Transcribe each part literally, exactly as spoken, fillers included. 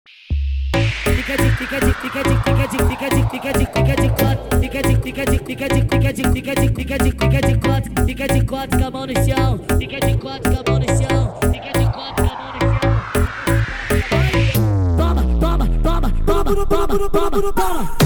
Fica de, fica de, fica de, fica de, fica de, fica de, fica de quatro. Fica de, fica de, fica de, fica de, fica de, fica de, fica de quatro. Fica de quatro com a mão no chão. Fica de quatro com a mão no chão. Fica de quatro com a mão no chão. Toma, toma, toma, toma, toma, toma, toma.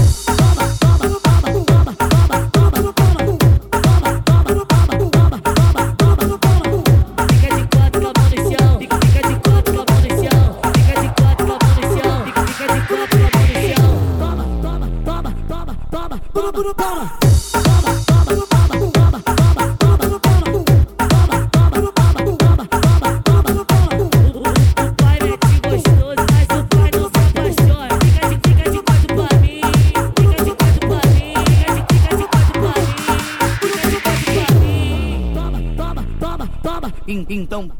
Então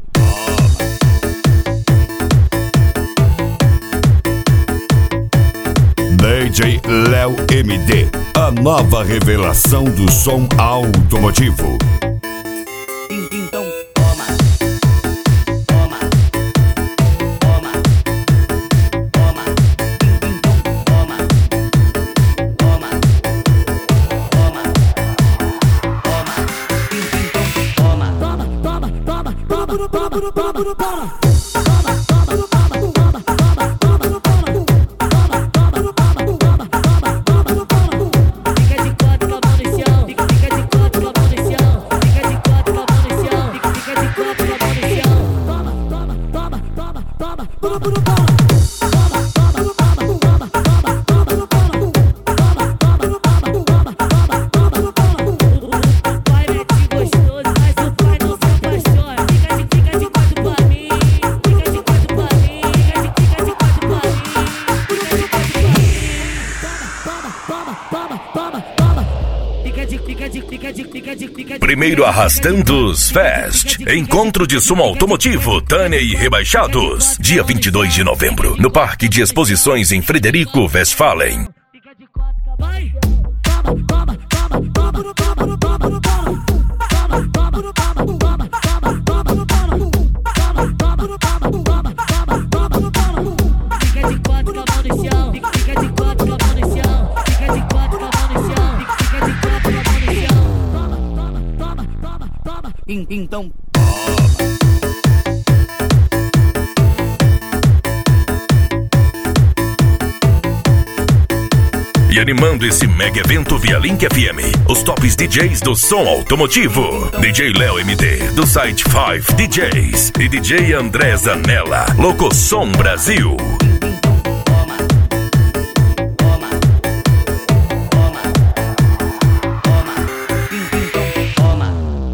D J Léo M D, a nova revelação do som automotivo. Então toma, toma, toma, toma, então toma, toma, toma, toma, toma, toma, toma, toma, toma, toma, toma. Primeiro Arrastandos Fest, encontro de som automotivo, Tânia e Rebaixados, dia vinte e dois de novembro, no Parque de Exposições em Frederico Westphalen. Então e animando esse mega evento via Link F M, os tops D Js do som automotivo. D J Léo M D, do site cinco D Js, e D J André Zanella, Locosom Brasil.